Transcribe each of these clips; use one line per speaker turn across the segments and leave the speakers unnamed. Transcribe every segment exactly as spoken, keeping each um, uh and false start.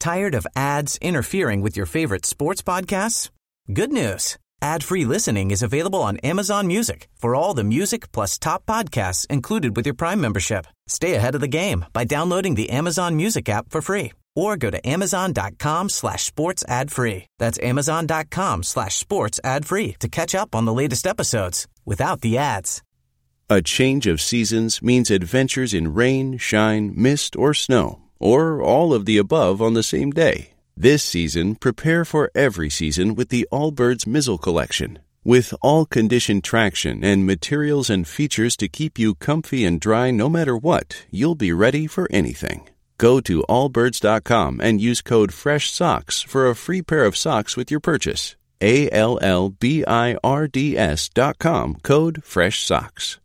Tired of ads interfering with your favorite sports podcasts? Good news. Ad-free listening is available on Amazon Music for all the music plus top podcasts included with your Prime membership. Stay ahead of the game by downloading the Amazon Music app for free or go to amazon.com slash sports ad free. That's amazon.com slash sports ad free to catch up on the latest episodes without the ads.
A change of seasons means adventures in rain, shine, mist, or snow, or all of the above on the same day. This season, prepare for every season with the Allbirds Mizzle Collection. With all-condition traction and materials and features to keep you comfy and dry no matter what, you'll be ready for anything. Go to allbirds dot com and use code FRESHSOCKS for a free pair of socks with your purchase. A L L B I R D S dot com, code FRESHSOCKS.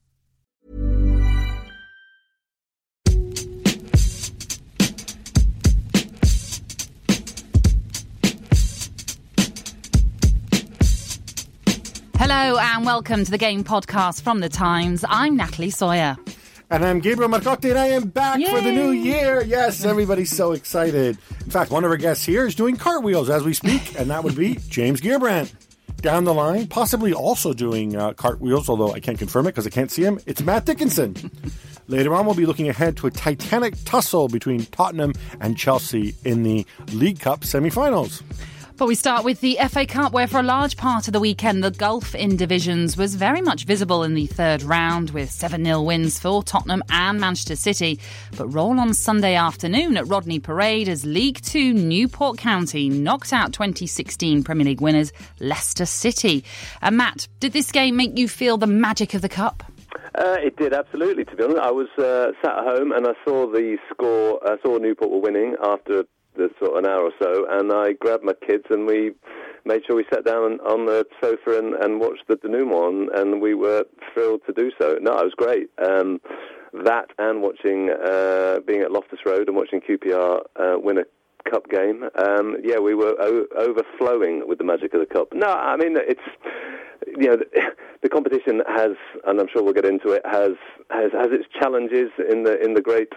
Hello and welcome to the Game Podcast from The Times. I'm Natalie Sawyer.
And I'm Gabriel Marcotti, and I am back
Yay.
for the new year. Yes, everybody's so excited. In fact, one of our guests here is doing cartwheels as we speak, and that would be James Gearbrandt. Down the line, possibly also doing uh, cartwheels, although I can't confirm it because I can't see him, it's Matt Dickinson. Later on, we'll be looking ahead to a titanic tussle between Tottenham and Chelsea in the League Cup semi-finals.
But we start with the F A Cup, where for a large part of the weekend, the gulf in divisions was very much visible in the third round, with seven nil wins for Tottenham and Manchester City. But roll on Sunday afternoon at Rodney Parade as League Two Newport County knocked out twenty sixteen Premier League winners Leicester City. And Matt, did this game make you feel the magic of the Cup?
Uh, it did, absolutely, to be honest. I was uh, sat at home and I saw the score, I saw Newport were winning after the sort of an hour or so, and I grabbed my kids and we made sure we sat down on the sofa and, and watched the denouement, and we were thrilled to do so. No, it was great. Um, that and watching, uh, being at Loftus Road and watching Q P R uh, win a cup game. Um, yeah, we were o- overflowing with the magic of the cup. No, I mean, it's, you know, the, the competition has, and I'm sure we'll get into it, has has, has its challenges in the in the great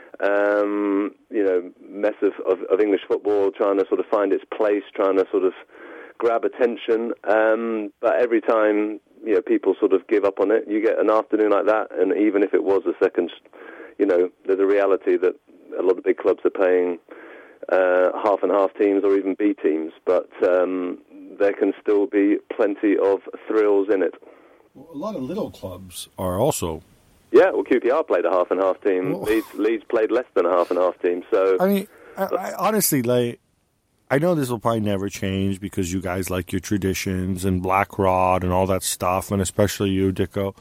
Um, you know, mess of, of, of English football, trying to sort of find its place, trying to sort of grab attention. Um, but every time, you know, people sort of give up on it, you get an afternoon like that, and even if it was a second, you know, there's a reality that a lot of big clubs are playing uh, half and half teams or even B teams, but um, there can still be plenty of thrills in it.
Well, a lot of little clubs are also...
Yeah, well, Q P R played a half and half team.
Well,
Leeds, Leeds played less than a half and half team. So
I mean, I, I, honestly, like, I know this will probably never change because you guys like your traditions and Black Rod and all that stuff, and especially you, Dicko.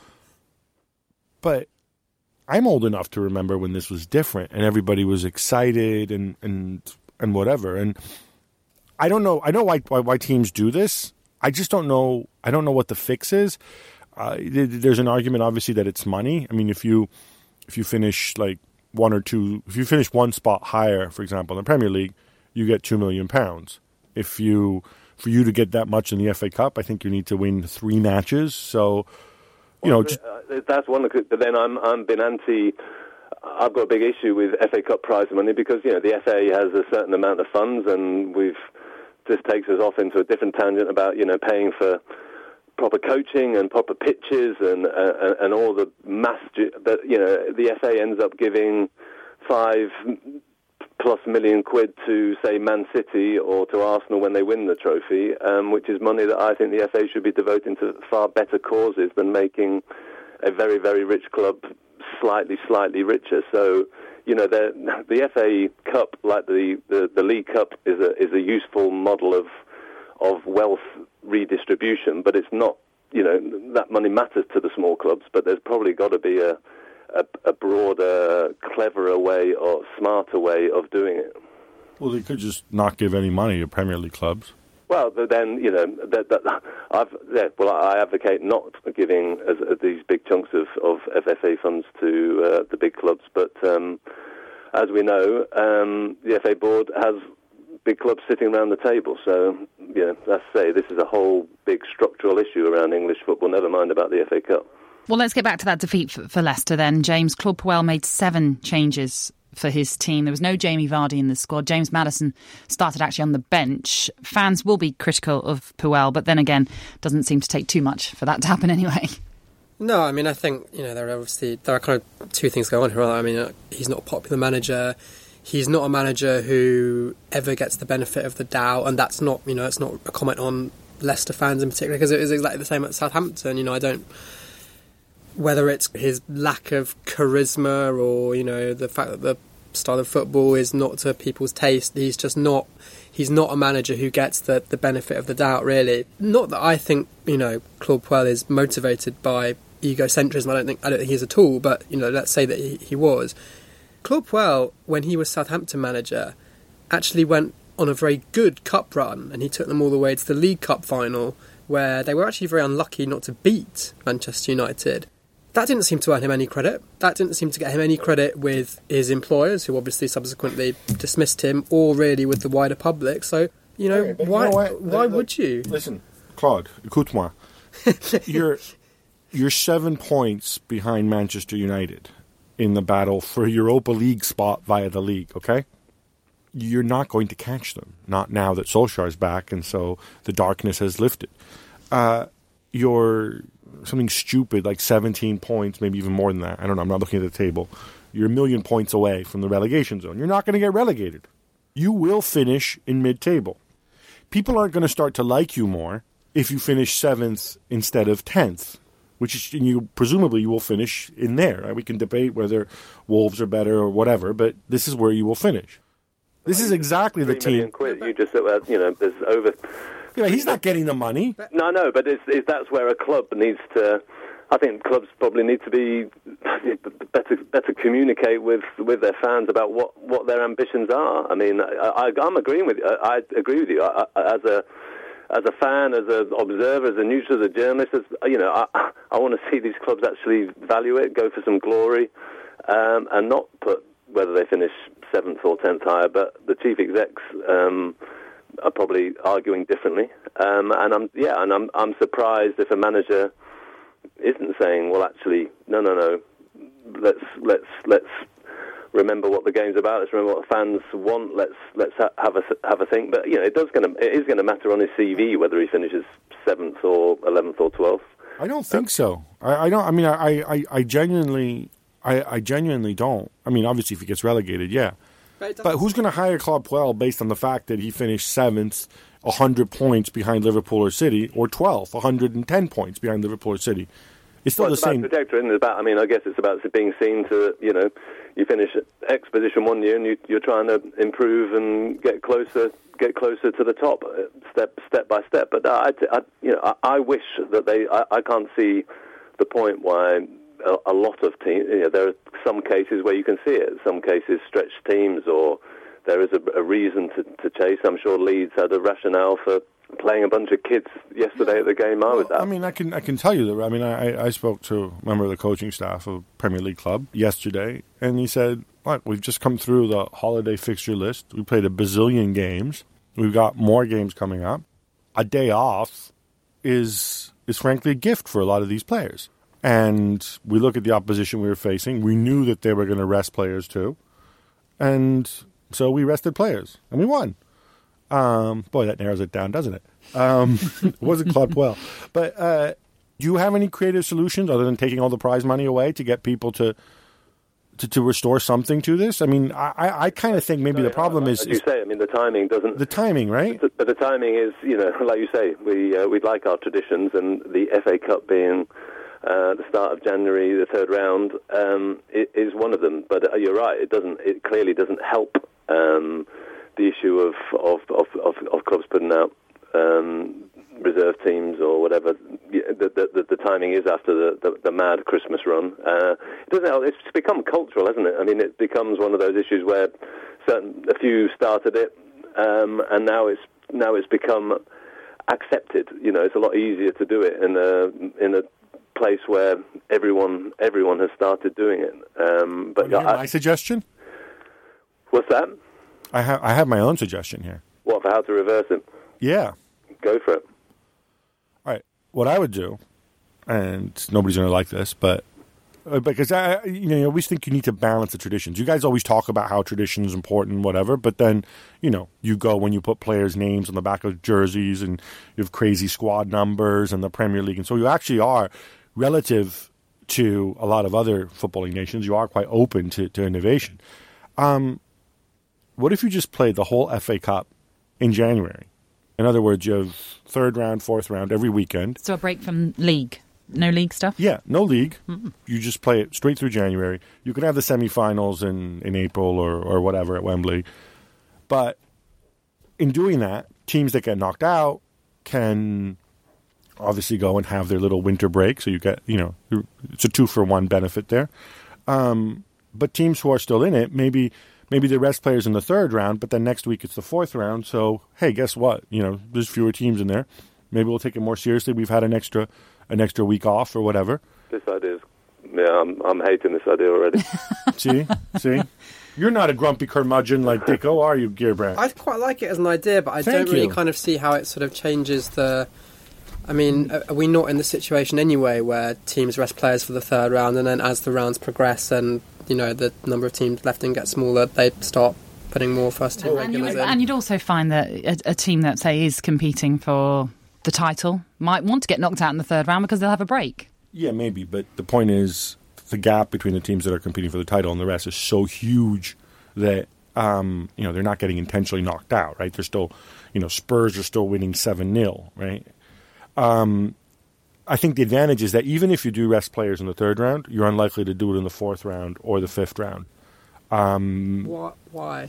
But I'm old enough to remember when this was different and everybody was excited and and, and whatever. And I don't know. I know why, why why teams do this. I just don't know. I don't know what the fix is. Uh, there's an argument, obviously, that it's money. I mean, if you if you finish like one or two, if you finish one spot higher, for example, in the Premier League, you get two million pounds. If you for you to get that much in the F A Cup, I think you need to win three matches. So, you
well,
know, just,
uh, that's one. But then I'm I'm been anti. I've got a big issue with F A Cup prize money because you know the F A has a certain amount of funds, and we've this takes us off into a different tangent about you know paying for proper coaching and proper pitches and uh, and all the mass that you know the F A ends up giving five plus million quid to say Man City or to Arsenal when they win the trophy, um, which is money that I think the F A should be devoting to far better causes than making a very very rich club slightly slightly richer. So you know the the F A Cup, like the, the, the League Cup, is a is a useful model of of wealth redistribution, but it's not, you know, that money matters to the small clubs, but there's probably got to be a, a, a broader, cleverer way or smarter way of doing it.
well, they could just not give any money to Premier League clubs.
Well, then, you know, that, that, I've, yeah, well, I advocate not giving as, as these big chunks of, of F A funds to uh, the big clubs, but um, as we know, um, the F A board has big clubs sitting around the table. So, you know, let's say this is a whole big structural issue around English football, never mind about the F A Cup.
Well, let's get back to that defeat for, for Leicester then. James, Claude Puel made seven changes for his team. There was no Jamie Vardy in the squad. James Maddison started actually on the bench. Fans will be critical of Puel, but then again, doesn't seem to take too much for that to happen anyway.
No, I mean, I think, you know, there are obviously, there are kind of two things going on here. I mean, he's not a popular manager. He's not a manager who ever gets the benefit of the doubt, and that's not, you know, it's not a comment on Leicester fans in particular, because it was exactly the same at Southampton. You know, I don't, whether it's his lack of charisma or, you know, the fact that the style of football is not to people's taste, he's just not, he's not a manager who gets the, the benefit of the doubt, really. Not that I think, you know, Claude Puel is motivated by egocentrism. I don't think, I don't think he is at all, but, you know, let's say that he, he was. Claude Puel, when he was Southampton manager, actually went on a very good cup run, and he took them all the way to the League Cup final, where they were actually very unlucky not to beat Manchester United. That didn't seem to earn him any credit. That didn't seem to get him any credit with his employers, who obviously subsequently dismissed him, or really with the wider public. So, you know,
Okay,
why
you know what?
why
Look,
would you?
Listen, Claude, écoute-moi. you're, you're seven points behind Manchester United in the battle for Europa League spot via the league, okay? You're not going to catch them, not now that Solskjaer's back, and so the darkness has lifted. Uh, you're something stupid like seventeen points, maybe even more than that. I don't know, I'm not looking at the table. You're a million points away from the relegation zone. You're not going to get relegated. You will finish in mid-table. People aren't going to start to like you more if you finish seventh instead of tenth, which is, you presumably you will finish in there. Right? We can debate whether Wolves are better or whatever, but this is where you will finish. This is exactly the team.
Quid, you just said, well, you know, there's over.
Yeah, he's not getting the money.
No, no, but it's, it's, that's where a club needs to. I think clubs probably need to be better, better communicate with, with their fans about what, what their ambitions are. I mean, I, I, I'm agreeing with you. I, I agree with you. I, I, as a as a fan, as an observer, as a neutral, as a journalist, as, you know, I, I want to see these clubs actually value it, go for some glory, um, and not put whether they finish seventh or tenth higher. But the chief execs um, are probably arguing differently, um, and I'm yeah, and I'm I'm surprised if a manager isn't saying, well, actually, no, no, no, let's let's let's remember what the game's about. Let's remember what fans want. Let's let's ha- have a have a think. But you know, it does going to it is going to matter on his C V whether he finishes seventh or eleventh or twelfth.
I don't think so. I, I don't. I mean, I I, I genuinely. I, I genuinely don't. I mean, obviously, if he gets relegated, yeah. But who's going to hire Claude Puel based on the fact that he finished seventh, one hundred points behind Liverpool or City, or twelfth, one hundred ten points behind Liverpool or City? It's still
well,
the
it's
same.
About trajectory, isn't it? About, I mean, I guess it's about being seen to, you know, you finish X position one year and you, you're trying to improve and get closer, get closer to the top, step step by step. But I, I you know, I, I wish that they. I, I can't see the point why. A lot of teams, you know, there are some cases where you can see it. Some cases stretch teams, or there is a, a reason to, to chase. I'm sure Leeds had a rationale for playing a bunch of kids yesterday at the game I was at.
I mean, I can I can tell you that. I mean, I, I spoke to a member of the coaching staff of Premier League club yesterday, and he said, "Look, we've just come through the holiday fixture list. We played a bazillion games. We've got more games coming up. A day off is is frankly a gift for a lot of these players." And we look at the opposition we were facing. We knew that they were going to rest players too. And so we rested players. And we won. Um, boy, that narrows it down, doesn't it? Um, it wasn't Claude Puel. But uh, do you have any creative solutions other than taking all the prize money away to get people to to, to restore something to this? I mean, I, I kind of think maybe
no,
the problem is...
As you say, I mean, the timing doesn't...
The timing, right?
But the timing is, you know, like you say, we, uh, we'd like our traditions, and the F A Cup being... Uh, the start of January, the third round, um, it is one of them. But uh, you're right; it doesn't. It clearly doesn't help um, the issue of of, of, of of clubs putting out um, reserve teams or whatever. The, the, the, the timing is after the, the, the mad Christmas run. Uh, it doesn't help. It's become cultural, hasn't it? I mean, it becomes one of those issues where certain a few started it, um, and now it's now it's become accepted. You know, it's a lot easier to do it in a in a place where everyone everyone has started doing it. Um, but
I,
I,
my suggestion?
What's that?
I have I have my own suggestion here.
What, for how to reverse it?
Yeah.
Go for it.
All right. What I would do, and nobody's going to like this, but uh, because I, you know, I always think you need to balance the traditions. You guys always talk about how tradition is important, whatever, but then, you know, you go when you put players' names on the back of jerseys and you have crazy squad numbers and the Premier League. And so you actually are, relative to a lot of other footballing nations, you are quite open to, to innovation. Um, what if you just played the whole F A Cup in January? In other words, you have third round, fourth round every weekend.
So a break from league. No league stuff?
Yeah, no league.
Mm-mm.
You just play it straight through January. You can have the semifinals in, in April or, or whatever at Wembley. But in doing that, teams that get knocked out can obviously go and have their little winter break. So you get, you know, it's a two-for-one benefit there. Um, but teams who are still in it, maybe maybe they rest players in the third round, but then next week it's the fourth round. So, hey, guess what? You know, there's fewer teams in there. Maybe we'll take it more seriously. We've had an extra... an extra week off or whatever.
This idea is, yeah, I'm, I'm hating this idea already.
see? See? You're not a grumpy curmudgeon like Dicko, are you, Gearbrand?
I quite like it as an idea, but I
Thank
don't really
you.
kind of see how it sort of changes the... I mean, are we not in the situation anyway where teams rest players for the third round and then as the rounds progress and, you know, the number of teams left in gets smaller, they start putting more first-team
And, you,
regulars in?
and you'd also find that a, a team that, say, is competing for the title might want to get knocked out in the third round because they'll have a break.
Yeah, maybe, but the point is the gap between the teams that are competing for the title and the rest is so huge that, um, you know, they're not getting intentionally knocked out, right? They're still, you know, Spurs are still winning seven nil, right? Um, I think the advantage is that even if you do rest players in the third round, you're unlikely to do it in the fourth round or the fifth round. Um,
What? Why?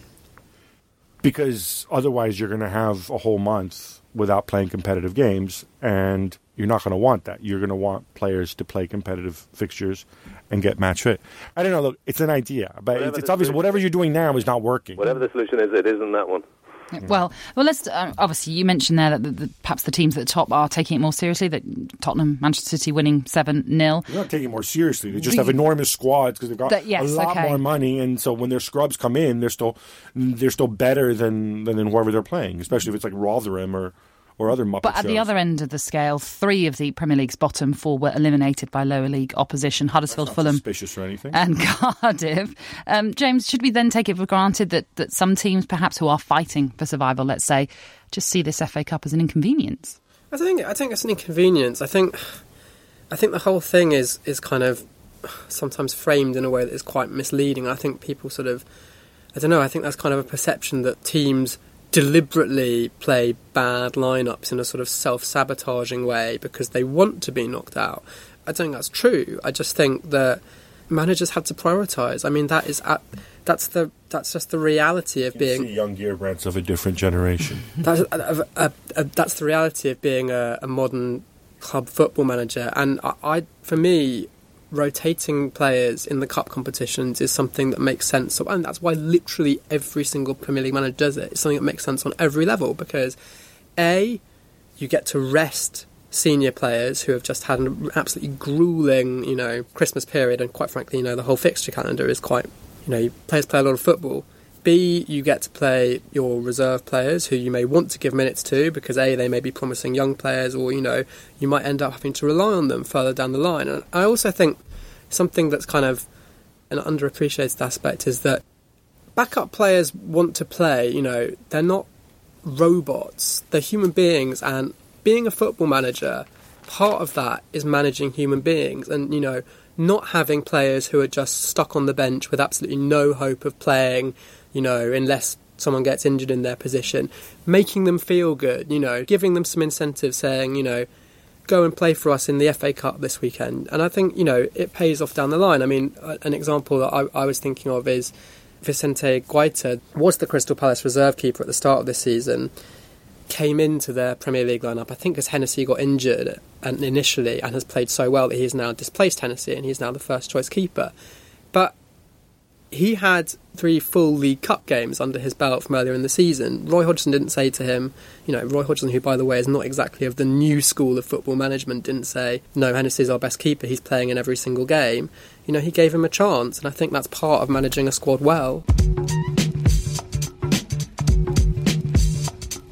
Because otherwise you're going to have a whole month without playing competitive games, and you're not going to want that. You're going to want players to play competitive fixtures and get match fit. I don't know, look, it's an idea, but
Whatever
it's, it's
the
obvious
solution
whatever
is.
you're doing now is not working.
Whatever the solution is, it isn't that one.
Well, well, let's uh, obviously you mentioned there that the, the, perhaps the teams at the top are taking it more seriously. That Tottenham, Manchester City winning seven nil.
They're not taking it more seriously. They just
The-
have enormous squads because they've got
That- yes,
a lot
okay.
more money, and so when their scrubs come in, they're still they're still better than, than, than whoever they're playing, especially if it's like Rotherham or, or other Muppet
But at
shows.
the other end of the scale, three of the Premier League's bottom four were eliminated by lower league opposition: Huddersfield,
Not
Fulham,
suspicious or anything.
and Cardiff. Um, James, should we then take it for granted that, that some teams, perhaps who are fighting for survival, let's say, just see this F A Cup as an inconvenience?
I think I think it's an inconvenience. I think I think the whole thing is is kind of sometimes framed in a way that is quite misleading. I think people sort of I don't know. I think that's kind of a perception that teams deliberately play bad lineups in a sort of self-sabotaging way because they want to be knocked out. I don't think that's true. I just think that managers had to prioritise. I mean, that is at, that's the that's just the reality of
You
being.
see young Gearbrands of a different generation.
That's, a, a, a, that's the reality of being a, a modern club football manager. And I, I, for me, rotating players in the cup competitions is something that makes sense. So, and that's why literally every single Premier League manager does it. It's something that makes sense on every level because, A, you get to rest senior players who have just had an absolutely gruelling, you know, Christmas period, and quite frankly, you know, the whole fixture calendar is quite, you know, players play a lot of football. B, you get to play your reserve players who you may want to give minutes to because A, they may be promising young players, or, you know, you might end up having to rely on them further down the line. And I also think something that's kind of an underappreciated aspect is that backup players want to play, you know, they're not robots, they're human beings, and being a football manager, part of that is managing human beings and, you know, not having players who are just stuck on the bench with absolutely no hope of playing, you know, unless someone gets injured in their position, making them feel good, you know, giving them some incentive, saying, you know, go and play for us in the F A Cup this weekend. And I think, you know, it pays off down the line. I mean, an example that I, I was thinking of is Vicente Guaita was the Crystal Palace reserve keeper at the start of this season, came into their Premier League lineup, I think, as Hennessy got injured and initially, and has played so well that he's now displaced Hennessy and he's now the first choice keeper. But he had three full League Cup games under his belt from earlier in the season. Roy Hodgson didn't say to him, you know, Roy Hodgson, who, by the way, is not exactly of the new school of football management, didn't say, no, Hennessy's our best keeper, he's playing in every single game. You know, he gave him a chance, and I think that's part of managing a squad well.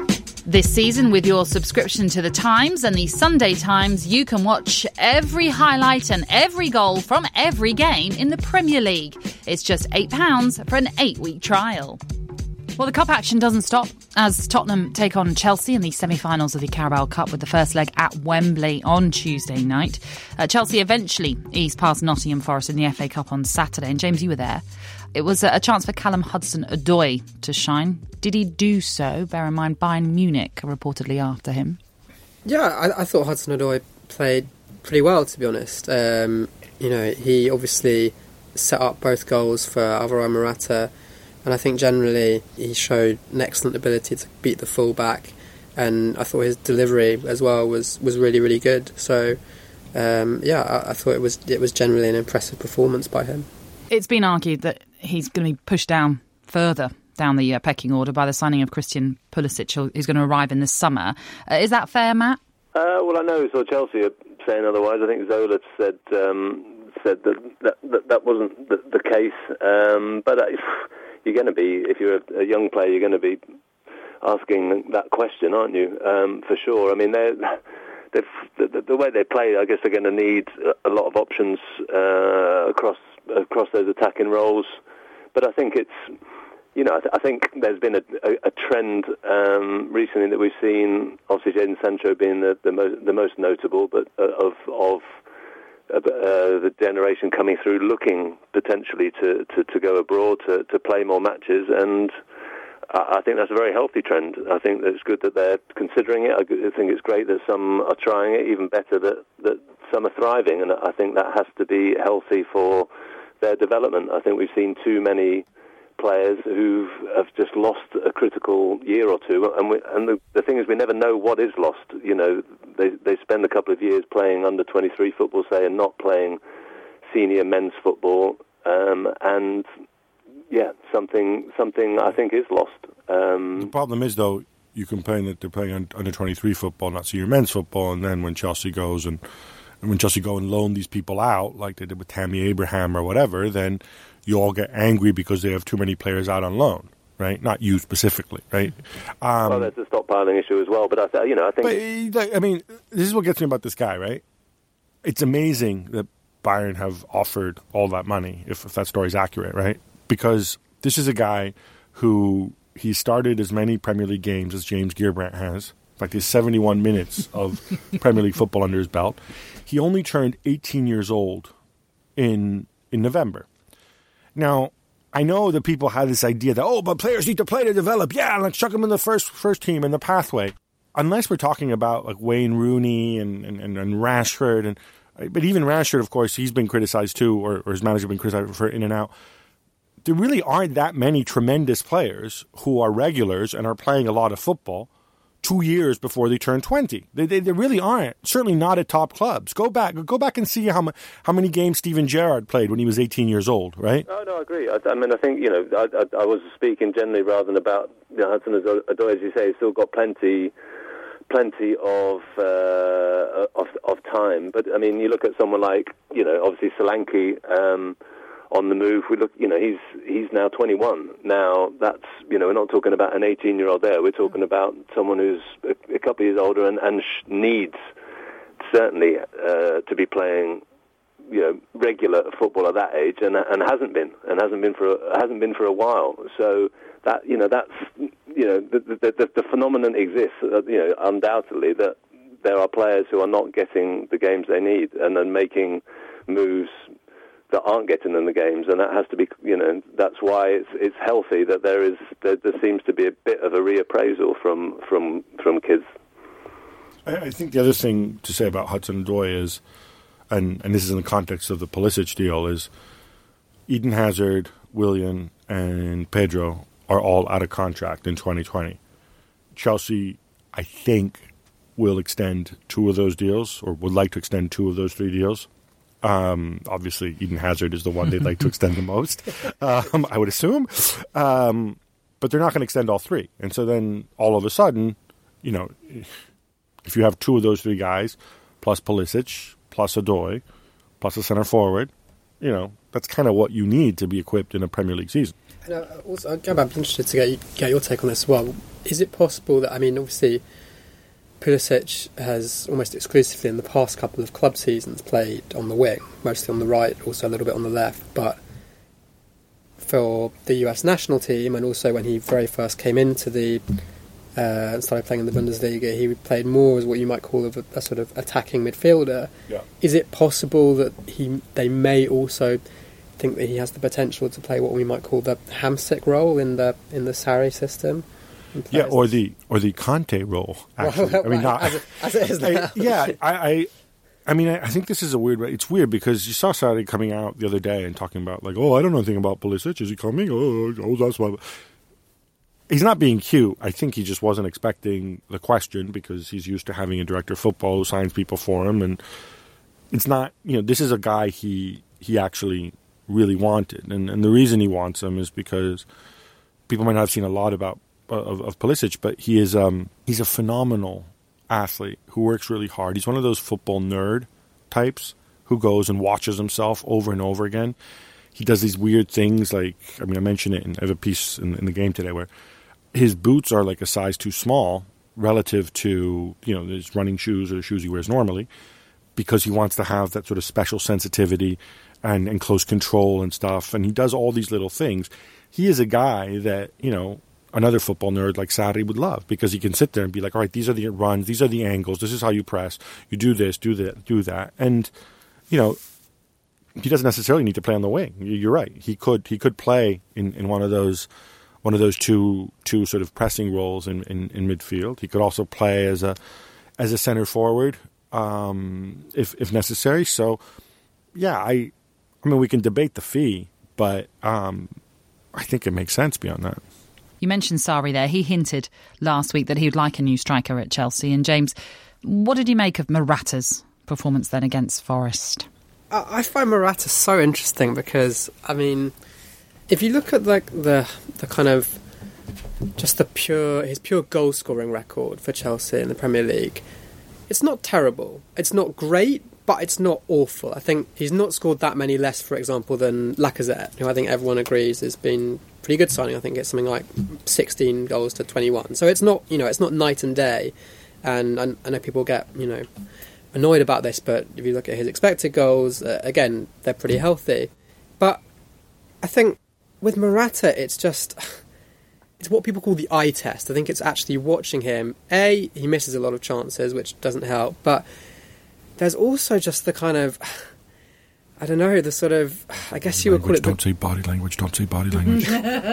This season, with your subscription to The Times and the Sunday Times, you can watch every highlight and every goal from every game in the Premier League. It's just eight pounds for an eight-week trial. Well, the cup action doesn't stop as Tottenham take on Chelsea in the semi-finals of the Carabao Cup with the first leg at Wembley on Tuesday night. Uh, Chelsea eventually eased past Nottingham Forest in the F A Cup on Saturday. And James, you were there. It was a chance for Callum Hudson-Odoi to shine. Did he do so? Bear in mind, Bayern Munich are reportedly after him.
Yeah, I, I thought Hudson-Odoi played pretty well, to be honest. Um, you know, he obviously set up both goals for Alvaro Morata, and I think generally he showed an excellent ability to beat the full-back, and I thought his delivery as well was, was really, really good. So, um, yeah, I, I thought it was it was generally an impressive performance by him.
It's been argued that he's going to be pushed down further down the uh, pecking order by the signing of Christian Pulisic, who's going to arrive in the summer. Uh, is that fair, Matt?
Uh, well, I know so Chelsea are saying otherwise. I think Zola said um, said that that, that, that wasn't the, the case. Um, but uh, you're going to be, if you're a, a young player, you're going to be asking that question, aren't you? Um, for sure. I mean, they're... The, the, the way they play, I guess they're going to need a lot of options uh, across across those attacking roles. But I think it's, you know, I, th- I think there's been a, a, a trend um, recently that we've seen. Obviously, Jadon Sancho being the the, mo- the most notable, but uh, of of uh, the generation coming through, looking potentially to, to, to go abroad to, to play more matches. And I think that's a very healthy trend. I think that it's good that they're considering it. I think it's great that some are trying it, even better that, that some are thriving, and I think that has to be healthy for their development. I think we've seen too many players who have just lost a critical year or two, and, we, and the, the thing is we never know what is lost. You know, they, they spend a couple of years playing under twenty-three football, say, and not playing senior men's football, um, and... Yeah, something something I think is lost. Um,
the problem is, though, you complain that they're playing under twenty-three football, not senior men's football, and then when Chelsea goes and, and when Chelsea go and loan these people out, like they did with Tammy Abraham or whatever, then you all get angry because they have too many players out on loan, right? Not you specifically, right? Um,
well, that's a stockpiling issue as well. But I, you know, I think.
But I mean, this is what gets me about this guy, right? It's amazing that Bayern have offered all that money, if, if that story's accurate, right? Because this is a guy who he started as many Premier League games as James Gearbrandt has. In fact, he has seventy-one minutes of Premier League football under his belt. He only turned eighteen years old in in November. Now, I know that people have this idea that, oh, but players need to play to develop. Yeah, let's chuck them in the first first team in the pathway. Unless we're talking about like Wayne Rooney and, and, and, and Rashford. and But even Rashford, of course, he's been criticized too, or, or his manager been criticized for in and out. There really aren't that many tremendous players who are regulars and are playing a lot of football two years before they turn twenty. They, they, they really aren't. Certainly not at top clubs. Go back, go back and see how how many games Steven Gerrard played when he was eighteen years old. Right?
Oh no, I agree. I, I mean, I think you know, I, I, I was speaking generally rather than about you know, Hudson-Odoi, as you say. He's still got plenty, plenty of, uh, of of time. But I mean, you look at someone like you know, obviously Solanke. Um, On the move, we look. You know, he's he's now twenty-one. Now that's you know, we're not talking about an eighteen-year-old there. We're talking about someone who's a, a couple of years older and, and sh- needs certainly uh, to be playing, you know, regular football at that age, and and hasn't been, and hasn't been for a, hasn't been for a while. So that you know, that's you know, the the, the, the phenomenon exists. Uh, you know, undoubtedly that there are players who are not getting the games they need, and then making moves that aren't getting them the games, and that has to be, you know, that's why it's it's healthy that there is there, there seems to be a bit of a reappraisal from from from kids.
I, I think the other thing to say about Hudson-Odoi is, and and this is in the context of the Pulisic deal, is Eden Hazard, Willian, and Pedro are all out of contract in twenty twenty. Chelsea, I think, will extend two of those deals, or would like to extend two of those three deals. Um, obviously, Eden Hazard is the one they'd like to extend the most, um, I would assume. Um, but they're not going to extend all three. And so then, all of a sudden, you know, if you have two of those three guys, plus Pulisic, plus Odoi, plus a center forward, you know, that's kind of what you need to be equipped in a Premier League season.
And uh, also, Gab, I'd be interested to get, you, get your take on this as well. is it possible that, I mean, obviously Pulisic has almost exclusively in the past couple of club seasons played on the wing, mostly on the right, also a little bit on the left, but for the U S national team, and also when he very first came into the uh, and started playing in the Bundesliga, he played more as what you might call a, a sort of attacking midfielder.
Yeah.
Is it possible that he they may also think that he has the potential to play what we might call the Hamsik role in the in the Sarri system?
Yeah, or the or the Conte role. Actually,
well,
I mean,
right,
not,
as, it, as it is now.
I, yeah, I, I, I mean, I, I think this is a weird. It's weird because you saw Sarri coming out the other day and talking about like, oh, I don't know anything about Pulisic. Is he coming? Oh, oh that's why. He's not being cute. I think he just wasn't expecting the question because he's used to having a director of football who signs people for him, and it's not. You know, this is a guy he he actually really wanted, and and the reason he wants him is because people might not have seen a lot about. Of, of Pulisic, but he is um, he's a phenomenal athlete who works really hard. He's one of those football nerd types who goes and watches himself over and over again. He does these weird things like, I mean, I mentioned it in I have a piece in, in the game today where his boots are like a size too small relative to, you know, his running shoes or the shoes he wears normally because he wants to have that sort of special sensitivity and, and close control and stuff. And he does all these little things. He is a guy that, you know, another football nerd like Sarri would love because he can sit there and be like, all right, these are the runs, these are the angles, this is how you press, you do this, do that, do that. And, you know, he doesn't necessarily need to play on the wing. You're right. He could he could play in, in one of those one of those two two sort of pressing roles in, in, in midfield. He could also play as a as a center forward um, if if necessary. So, yeah, I I mean, we can debate the fee, but um, I think it makes sense beyond that.
You mentioned Sarri there. He hinted last week that he would like a new striker at Chelsea. And James, what did you make of Morata's performance then against Forest?
I find Morata so interesting because, I mean, if you look at like the the kind of just the pure his pure goal scoring record for Chelsea in the Premier League, it's not terrible. It's not great, but it's not awful. I think he's not scored that many less, for example, than Lacazette, who I think everyone agrees has been pretty good signing. I think it's something like sixteen goals to twenty-one. So it's not, you know, it's not night and day. And I, I know people get, you know, annoyed about this, but if you look at his expected goals, uh, again, they're pretty healthy. But I think with Morata, it's just, it's what people call the eye test. I think it's actually watching him. A, he misses a lot of chances, which doesn't help. But there's also just the kind of, I don't know, the sort of, I guess
body
you would call it...
Don't the... say body language, don't say body language.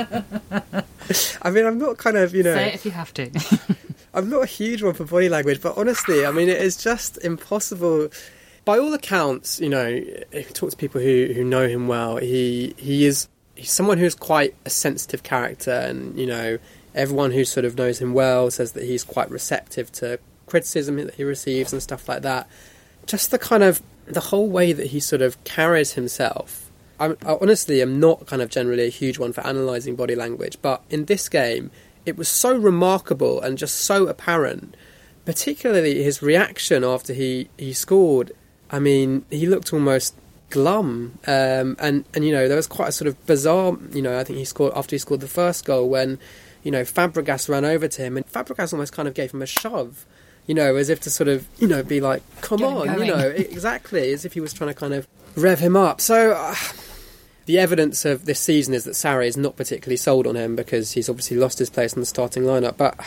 I mean, I'm not kind of, you know...
Say it if you have to.
I'm not a huge one for body language, but honestly, I mean, it is just impossible. By all accounts, you know, if you talk to people who, who know him well, he he is he's someone who's quite a sensitive character, and, you know, everyone who sort of knows him well says that he's quite receptive to criticism that he receives and stuff like that. Just the kind of... the whole way that he sort of carries himself. I, I honestly am not kind of generally a huge one for analysing body language, but in this game, it was so remarkable and just so apparent, particularly his reaction after he, he scored. I mean, he looked almost glum, um, and, and, you know, there was quite a sort of bizarre, you know, I think he scored after he scored the first goal when, you know, Fabregas ran over to him, and Fabregas almost kind of gave him a shove. You know, as if to sort of, you know, be like, come
Get
on, you know, exactly, as if he was trying to kind of rev him up. So, uh, the evidence of this season is that Sarri is not particularly sold on him because he's obviously lost his place in the starting lineup. But,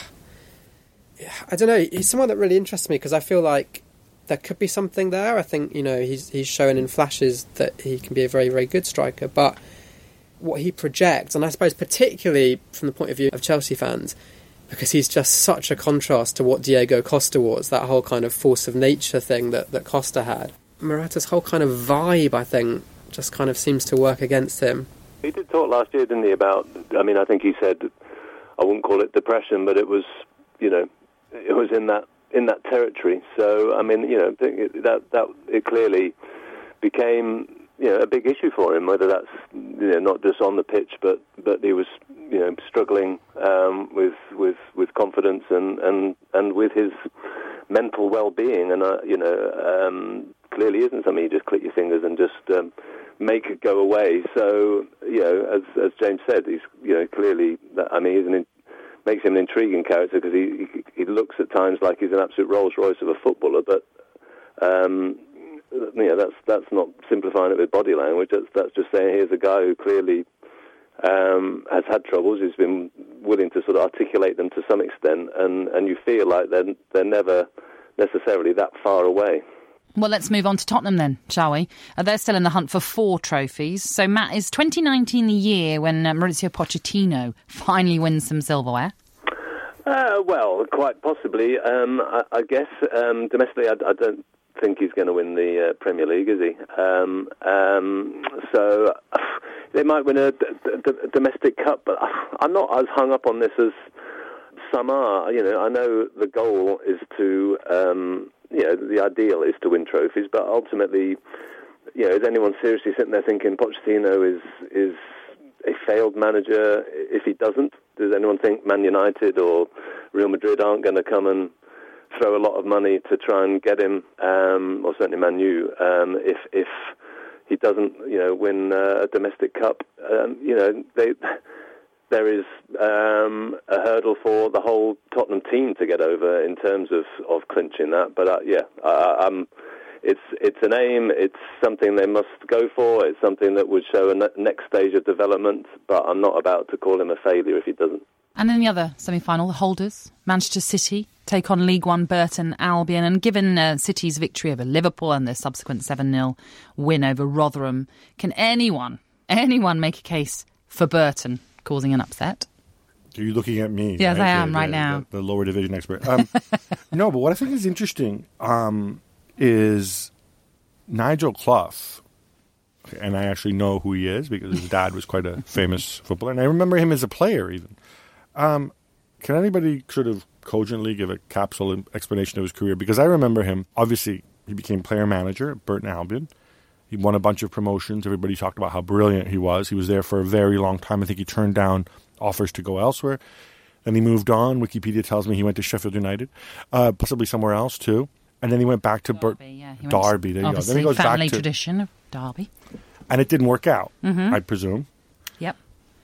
I don't know, he's someone that really interests me because I feel like there could be something there. I think, you know, he's he's shown in flashes that he can be a very, very good striker. But what he projects, and I suppose particularly from the point of view of Chelsea fans, because he's just such a contrast to what Diego Costa was, that whole kind of force of nature thing that, that Costa had. Morata's whole kind of vibe, I think, just kind of seems to work against him.
He did talk last year, didn't he, about, I mean, I think he said, I wouldn't call it depression, but it was, you know, it was in that in that territory. So, I mean, you know, that that it clearly became, you know, a big issue for him, whether that's, you know, not just on the pitch, but, but he was, you know, struggling um, with with with confidence and, and, and with his mental well-being, and uh, you know, um, clearly isn't something you just click your fingers and just um, make it go away. So, you know, as as James said, he's, you know, clearly, I mean, he's an makes him an intriguing character because he, he he looks at times like he's an absolute Rolls Royce of a footballer, but um, you know that's that's not simplifying it with body language. That's that's just saying here's a guy who clearly um, has had troubles. He's been willing to sort of articulate them to some extent, and, and you feel like they're they're never necessarily that far away.
Well, let's move on to Tottenham then, shall we? Uh, they're still in the hunt for four trophies. So, Matt, is twenty nineteen the year when uh, Mauricio Pochettino finally wins some silverware?
Uh, well, quite possibly. Um, I, I guess um, domestically, I, I don't think he's going to win the uh, Premier League, is he? Um, um, so uh, they might win a, d- d- domestic cup, but I'm not as hung up on this as some are. You know, I know the goal is to. Um, You know, the ideal is to win trophies, but ultimately, you know, is anyone seriously sitting there thinking Pochettino is is a failed manager if he doesn't? Does anyone think Man United or Real Madrid aren't going to come and throw a lot of money to try and get him, um, or certainly Man U, um, if if he doesn't, you know, win uh, a domestic cup? Um, you know, they. There is um, a hurdle for the whole Tottenham team to get over in terms of, of clinching that. But uh, yeah, uh, um, it's it's an aim. It's something they must go for. It's something that would show a ne- next stage of development. But I'm not about to call him a failure if he doesn't.
And then the other semi-final, the holders, Manchester City, take on League One Burton Albion. And given uh, City's victory over Liverpool and their subsequent seven nil win over Rotherham, can anyone, anyone make a case for Burton causing an upset?
Are you looking at me?
Yes,
right?
I am
the,
right
the,
now.
The, the lower division expert. Um, no, but what I think is interesting um, is Nigel Clough, and I actually know who he is because his dad was quite a famous footballer, and I remember him as a player even. Um, can anybody sort of cogently give a capsule explanation of his career? Because I remember him, obviously, he became player manager at Burton Albion. He won a bunch of promotions. Everybody talked about how brilliant he was. He was there for a very long time. I think he turned down offers to go elsewhere. Then he moved on. Wikipedia tells me he went to Sheffield United, uh, possibly somewhere else too. And then he went back to Derby. Bur-
yeah,
Derby, there you go. Then he goes
family
back to
tradition of Derby.
And it didn't work out,
mm-hmm.
I presume.
Yep.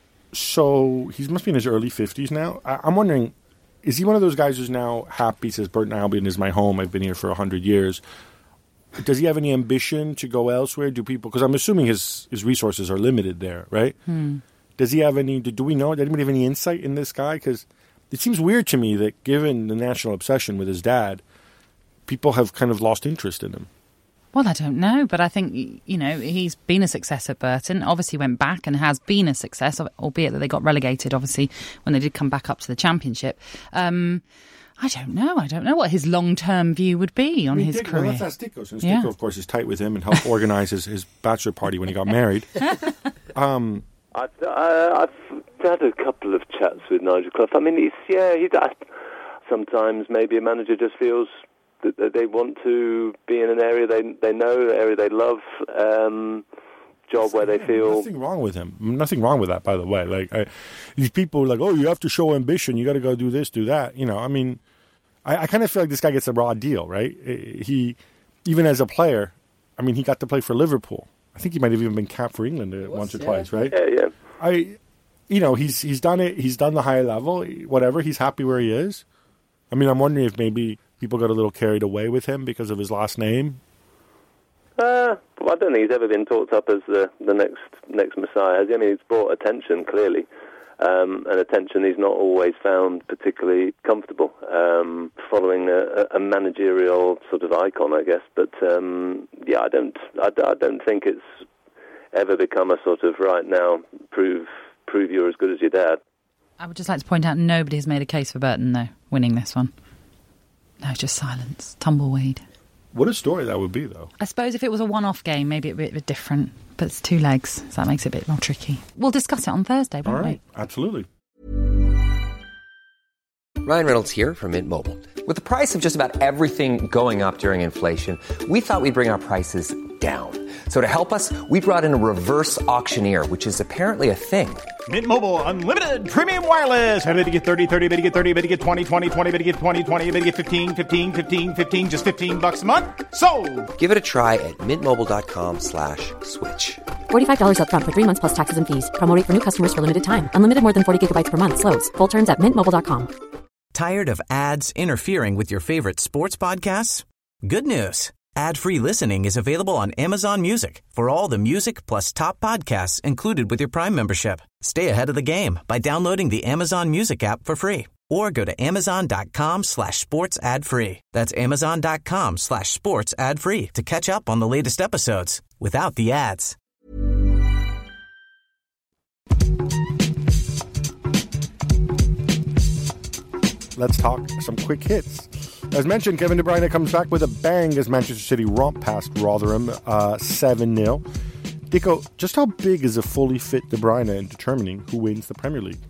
So he must be in his early fifties now. I- I'm wondering, is he one of those guys who's now happy, says Burton Albion is my home, I've been here for one hundred years. Does he have any ambition to go elsewhere? Do people? Because I'm assuming his, his resources are limited there, right?
Hmm.
Does he have any? Do, do we know? Does anybody have any insight in this guy? Because it seems weird to me that, given the national obsession with his dad, people have kind of lost interest in him.
Well, I don't know, but I think, you know, he's been a success at Burton. Obviously, went back and has been a success, albeit that they got relegated. Obviously, when they did come back up to the Championship. Um, I don't know. I don't know what his long-term view would be on I mean, his
Dick,
career.
Well, let's ask Dicko, since
yeah.
Dicko, of course, is tight with him and helped organise his, his bachelor party when he got married. Um,
I've, uh, I've had a couple of chats with Nigel Clough. I mean, he's, yeah, he does. Sometimes maybe a manager just feels that, that they want to be in an area they they know, an area they love, um, job where they feel...
Nothing wrong with him. Nothing wrong with that, by the way. Like I, these people are like, oh, you have to show ambition. You got to go do this, do that. You know, I mean... I, I kind of feel like this guy gets a raw deal, right? He, even as a player, I mean, he got to play for Liverpool. I think he might have even been capped for England once or yeah. twice, right?
Yeah, yeah.
I, you know, he's he's done it. He's done the high level, whatever. He's happy where he is. I mean, I'm wondering if maybe people got a little carried away with him because of his last name.
Uh, well, I don't think he's ever been talked up as the the next next Messiah. I mean, he's brought attention clearly. Um, and attention he's not always found particularly comfortable, um, following a, a managerial sort of icon, I guess. But um, yeah, I don't, I, I don't think it's ever become a sort of right now prove prove you're as good as your dad.
I would just like to point out nobody has made a case for Burton though winning this one. No, just silence, tumbleweed.
What a story that would be, though.
I suppose if it was a one-off game, maybe it'd be a bit different. But it's two legs, so that makes it a bit more tricky. We'll discuss it on Thursday, won't
All right,
we?
Absolutely.
Ryan Reynolds here from Mint Mobile. With the price of just about everything going up during inflation, we thought we'd bring our prices down. So to help us, we brought in a reverse auctioneer, which is apparently a thing.
Mint Mobile Unlimited Premium Wireless. How to get thirty, thirty, bit to get thirty, bit to get twenty, twenty, twenty, bit to get twenty, twenty, bit to get fifteen, fifteen, fifteen, fifteen, just fifteen bucks a month? Sold!
Give it a try at mintmobile.com slash switch.
forty-five dollars up front for three months plus taxes and fees. Promo rate for new customers for limited time. Unlimited more than forty gigabytes per month. Slows full terms at mint mobile dot com.
Tired of ads interfering with your favorite sports podcasts? Good news. Ad-free listening is available on Amazon Music for all the music plus top podcasts included with your Prime membership. Stay ahead of the game by downloading the Amazon Music app for free or go to amazon.com slash sports ad free. That's amazon.com slash sports ad free to catch up on the latest episodes without the ads.
Let's talk some quick hits. As mentioned, Kevin De Bruyne comes back with a bang as Manchester City romp past Rotherham uh, seven nil. Dicko, just how big is a fully fit De Bruyne in determining who wins the Premier League?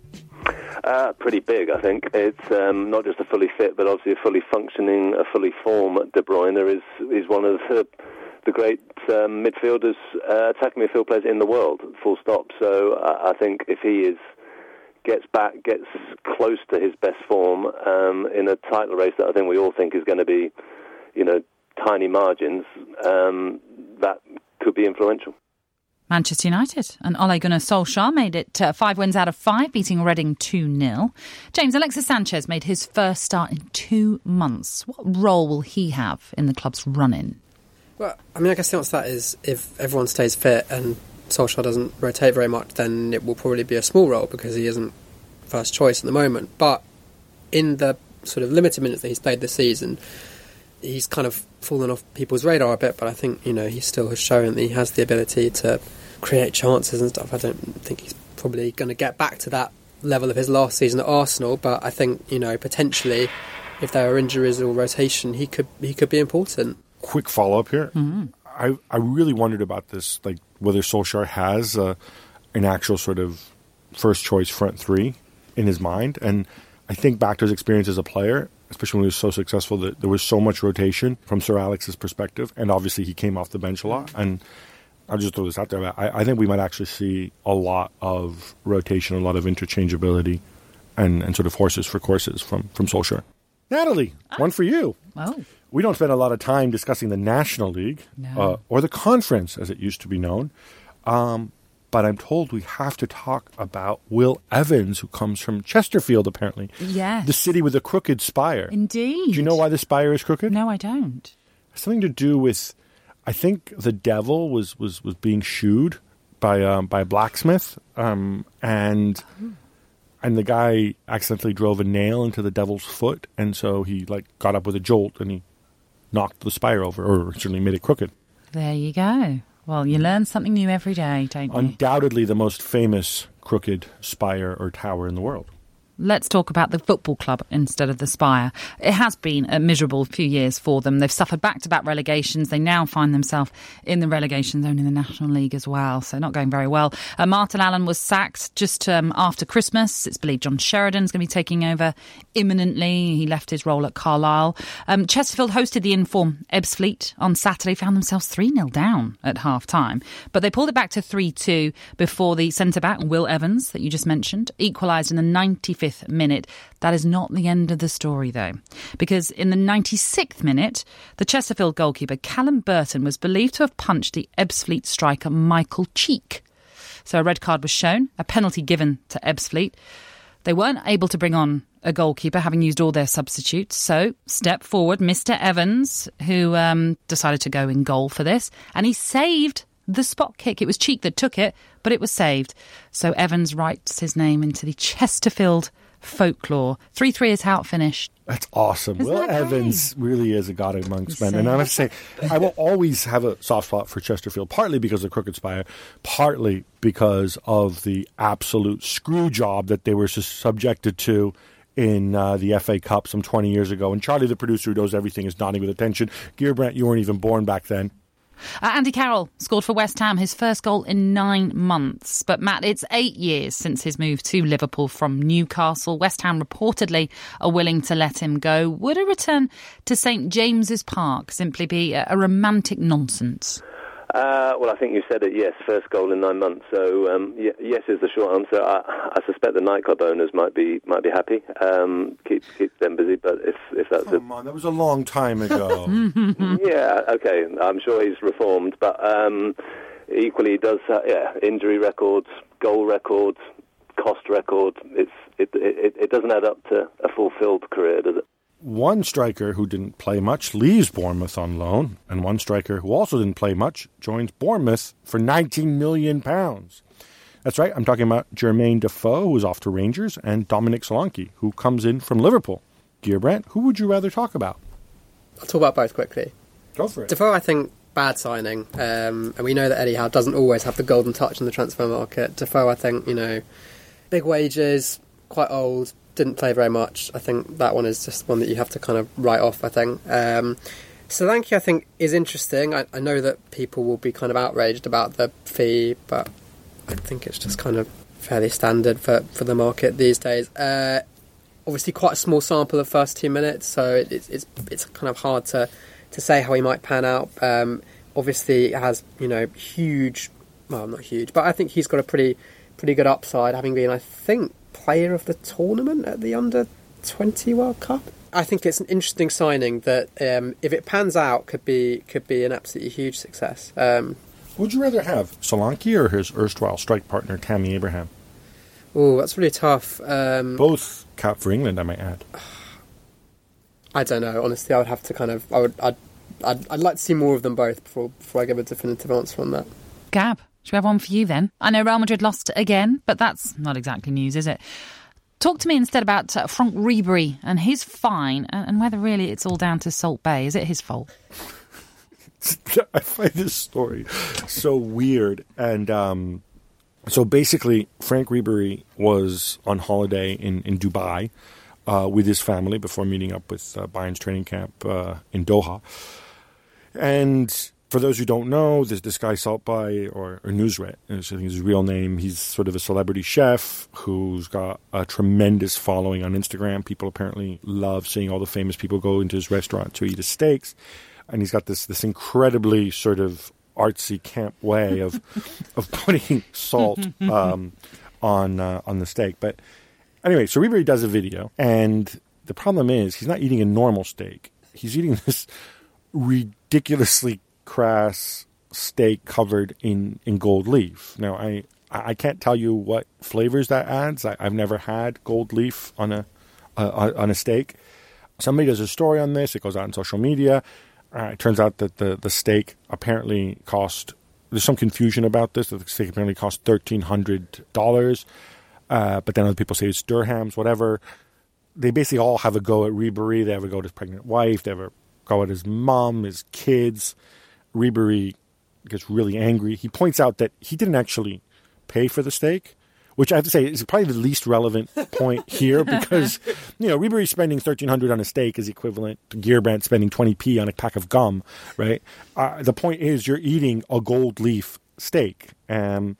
Uh, pretty big, I think. It's um, not just a fully fit, but obviously a fully functioning, a fully formed De Bruyne is is one of the, the great um, midfielders, uh, attacking midfield players in the world, full stop. So uh, I think if he is gets back, gets close to his best form um, in a title race that I think we all think is going to be, you know, tiny margins, um, that could be influential.
Manchester United and Ole Gunnar Solskjaer made it uh, five wins out of five, beating Reading two nil. James, Alexis Sanchez made his first start in two months. What role will he have in the club's run-in?
Well, I mean, I guess the answer to that is if everyone stays fit and Solskjaer doesn't rotate very much, then it will probably be a small role because he isn't first choice at the moment. But in the sort of limited minutes that he's played this season, he's kind of fallen off people's radar a bit, but I think, you know, he still has shown that he has the ability to create chances and stuff. I don't think he's probably going to get back to that level of his last season at Arsenal, but I think, you know, potentially if there are injuries or rotation, he could he could be important.
Quick follow-up here.
Mm-hmm.
I, I really wondered about this, like whether Solskjaer has uh, an actual sort of first-choice front three in his mind. And I think back to his experience as a player, especially when he was so successful, that there was so much rotation from Sir Alex's perspective. And obviously he came off the bench a lot. And I'll just throw this out there. I, I think we might actually see a lot of rotation, a lot of interchangeability and, and sort of horses for courses from, from Solskjaer. Natalie, oh. one for you.
Oh.
We don't spend a lot of time discussing the National League
no.
uh, or the conference, as it used to be known. Um, but I'm told we have to talk about Will Evans, who comes from Chesterfield, apparently.
Yes.
The city with a crooked spire.
Indeed.
Do you know why the spire is crooked?
No, I don't.
It's something to do with, I think the devil was, was, was being shooed by, um, by a blacksmith, um, and... Oh. And the guy accidentally drove a nail into the devil's foot, and so he like got up with a jolt and he knocked the spire over, or certainly made it crooked.
There you go. Well, you learn something new every day, don't you?
Undoubtedly the most famous crooked spire or tower in the world.
Let's talk about the football club instead of the Spire. It has been a miserable few years for them. They've suffered back-to-back relegations. They now find themselves in the relegation zone in the National League as well, so not going very well. Uh, Martin Allen was sacked just um, after Christmas. It's believed John Sheridan's going to be taking over imminently. He left his role at Carlisle. Um, Chesterfield hosted the in-form Ebbsfleet on Saturday, found themselves three nil down at half-time. But they pulled it back to three two before the centre-back, Will Evans, that you just mentioned, equalised in the ninety-fifth minute. That is not the end of the story, though, because in the ninety-sixth minute, the Chesterfield goalkeeper Callum Burton was believed to have punched the Ebbsfleet striker Michael Cheek. So a red card was shown, a penalty given to Ebbsfleet. They weren't able to bring on a goalkeeper, having used all their substitutes. So step forward Mister Evans, who um, decided to go in goal for this, and he saved the spot kick. It was Cheek that took it, but it was saved. So Evans writes his name into the Chesterfield folklore. three three is how it finished.
That's awesome.
Isn't
Will
that
Evans really is a god amongst men.
So
And I have to say, I will always have a soft spot for Chesterfield, partly because of Crooked Spire, partly because of the absolute screw job that they were subjected to in uh, the F A Cup some twenty years ago. And Charlie, the producer who knows everything, is nodding with attention. Gearbrandt, you weren't even born back then.
Uh, Andy Carroll scored for West Ham, his first goal in nine months. But Matt, it's eight years since his move to Liverpool from Newcastle. West Ham reportedly are willing to let him go. Would a return to St James's Park simply be a, a romantic nonsense?
Uh, well, I think you said it, yes, first goal in nine months. So, um, y- yes is the short answer. I, I suspect the nightclub owners might be might be happy. Um, keep keep them busy, but if, if that's...
Come
a...
on, that was a long time ago.
Yeah, okay, I'm sure he's reformed, but um, equally he does, uh, yeah, injury records, goal records, cost records. It's it, it, it doesn't add up to a fulfilled career, does it?
One striker who didn't play much leaves Bournemouth on loan, and one striker who also didn't play much joins Bournemouth for nineteen million pounds. That's right, I'm talking about Jermaine Defoe, who's off to Rangers, and Dominic Solanke, who comes in from Liverpool. Gearbrandt, who would you rather talk about?
I'll talk about both quickly.
Go for it.
Defoe, I think, bad signing, um, and we know that Eddie Howe doesn't always have the golden touch in the transfer market. Defoe, I think, you know, big wages, quite old, didn't play very much. I think that one is just one that you have to kind of write off, I think. Um, Solanke, I think, is interesting. I, I know that people will be kind of outraged about the fee, but I think it's just kind of fairly standard for, for the market these days. Uh, obviously, quite a small sample of first two minutes, so it, it's, it's it's kind of hard to, to say how he might pan out. Um, obviously, it has, you know, huge, well, not huge, but I think he's got a pretty pretty good upside, having been, I think, player of the tournament at the under twenty World Cup. I think it's an interesting signing that, um, if it pans out, could be could be an absolutely huge success. Um,
Would you rather have Solanke or his erstwhile strike partner Tammy Abraham?
Oh, that's really tough. Um,
Both cap for England, I might add.
I don't know. Honestly, I would have to kind of. I would. I'd. I'd, I'd like to see more of them both before before I give a definitive answer on that.
Gab, should we have one for you then? I know Real Madrid lost again, but that's not exactly news, is it? Talk to me instead about uh, Franck Ribéry and his fine, and, and whether really it's all down to Salt Bay. Is it his fault?
I find this story so weird. And um, so basically, Franck Ribéry was on holiday in, in Dubai uh, with his family before meeting up with uh, Bayern's training camp uh, in Doha. And for those who don't know, there's this guy Salt Bay, or, or Nusret, I think is his real name. He's sort of a celebrity chef who's got a tremendous following on Instagram. People apparently love seeing all the famous people go into his restaurant to eat his steaks. And he's got this this incredibly sort of artsy camp way of of putting salt um, on uh, on the steak. But anyway, so Ribéry does a video, and the problem is he's not eating a normal steak. He's eating this ridiculously crass steak covered in, in gold leaf. Now, I I can't tell you what flavors that adds. I, I've never had gold leaf on a uh, on a steak. Somebody does a story on this. It goes out on social media. Uh, it turns out that the, the steak apparently cost, there's some confusion about this, that the steak apparently cost thirteen hundred dollars, uh, but then other people say it's dirhams, whatever. They basically all have a go at Ribéry. They have a go at his pregnant wife. They have a go at his mom, his kids. Ribéry gets really angry. He points out that he didn't actually pay for the steak, which I have to say is probably the least relevant point here, because, you know, Ribéry spending thirteen hundred dollars on a steak is equivalent to Gearbrandt spending twenty p on a pack of gum, right? Uh, the point is you're eating a gold leaf steak. Um,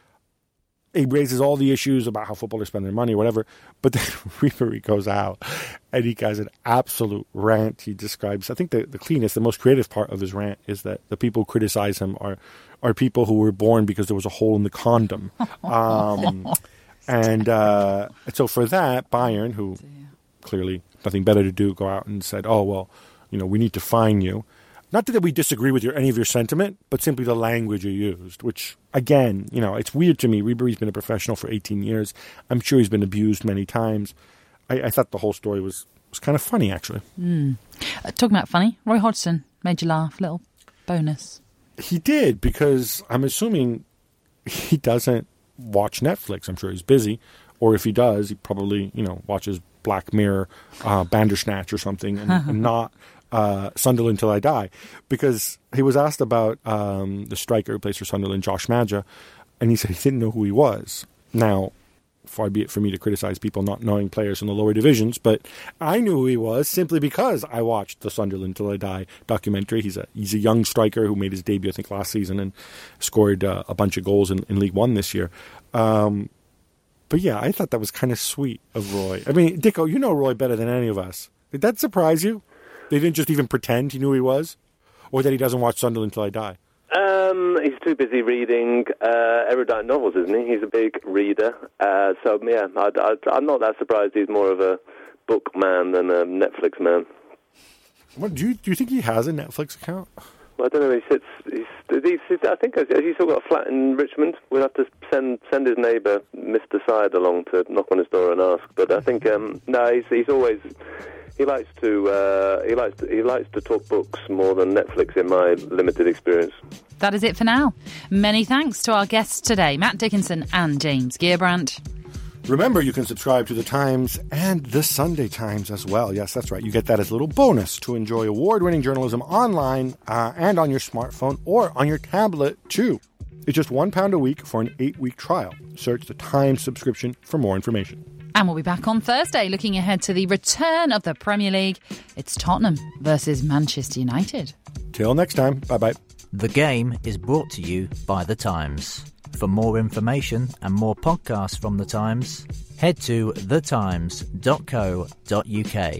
it raises all the issues about how footballers spend their money or whatever, but then Ribéry goes out and he has an absolute rant. He describes, I think the, the cleanest, the most creative part of his rant is that the people who criticize him are are people who were born because there was a hole in the condom. Um, and uh, so for that, Bayern, who clearly nothing better to do, go out and said, oh, well, you know, we need to fine you. Not that we disagree with your, any of your sentiment, but simply the language you used, which, again, you know, it's weird to me. Ribéry's been a professional for eighteen years. I'm sure he's been abused many times. I, I thought the whole story was, was kind of funny, actually.
Mm. Uh, talking about funny, Roy Hodgson made you laugh, little bonus.
He did, because I'm assuming he doesn't watch Netflix. I'm sure he's busy. Or if he does, he probably, you know, watches Black Mirror, uh, Bandersnatch or something, and, and not uh, Sunderland Till I Die. Because he was asked about um, the striker who plays for Sunderland, Josh Maja, and he said he didn't know who he was. Now, far be it for me to criticize people not knowing players in the lower divisions, but I knew who he was simply because I watched the Sunderland Till I Die documentary. He's a he's a young striker who made his debut, I think, last season and scored uh, a bunch of goals in, in League One this year. Um, but yeah, I thought that was kind of sweet of Roy. I mean, Dicko, you know Roy better than any of us. Did that surprise you? They didn't just even pretend he knew who he was? Or that he doesn't watch Sunderland Till I Die?
Um, Um, he's too busy reading uh, erudite novels, isn't he? He's a big reader. Uh, so, yeah, I, I, I'm not that surprised he's more of a book man than a Netflix man.
What, do you do you think he has a Netflix account?
Well, I don't know. He sits. He's, he's, he's, I think has he still got a flat in Richmond? We'll have to send send his neighbour, Mister Syed, along to knock on his door and ask. But I think um, no, he's he's always he likes to uh, he likes to, he likes to talk books more than Netflix, in my limited experience.
That is it for now. Many thanks to our guests today, Matt Dickinson and James Gearbrandt.
Remember, you can subscribe to The Times and The Sunday Times as well. Yes, that's right. You get that as a little bonus to enjoy award-winning journalism online uh, and on your smartphone or on your tablet, too. It's just one pound a week for an eight-week trial. Search The Times subscription for more information.
And we'll be back on Thursday looking ahead to the return of the Premier League. It's Tottenham versus Manchester United.
Till next time. Bye-bye.
The Game is brought to you by The Times. For more information and more podcasts from The Times, head to the times dot co dot uk.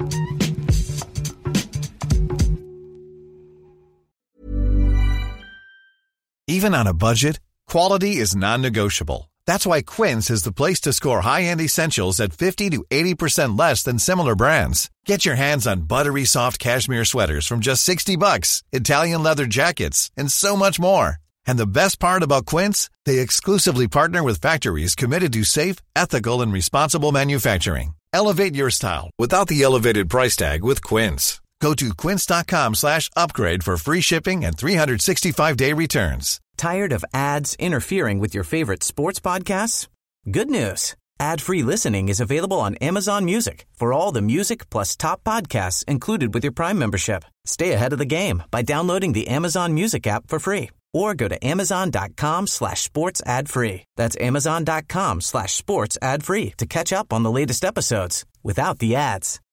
Even on a budget, quality is non-negotiable. That's why Quince is the place to score high-end essentials at fifty to eighty percent less than similar brands. Get your hands on buttery soft cashmere sweaters from just sixty bucks, Italian leather jackets, and so much more. And the best part about Quince, they exclusively partner with factories committed to safe, ethical, and responsible manufacturing. Elevate your style without the elevated price tag with Quince. Go to quince.com slash upgrade for free shipping and three sixty-five day returns.
Tired of ads interfering with your favorite sports podcasts? Good news. Ad-free listening is available on Amazon Music for all the music plus top podcasts included with your Prime membership. Stay ahead of the game by downloading the Amazon Music app for free. Or go to amazon.com slash sports ad free. That's amazon.com slash sports ad free to catch up on the latest episodes without the ads.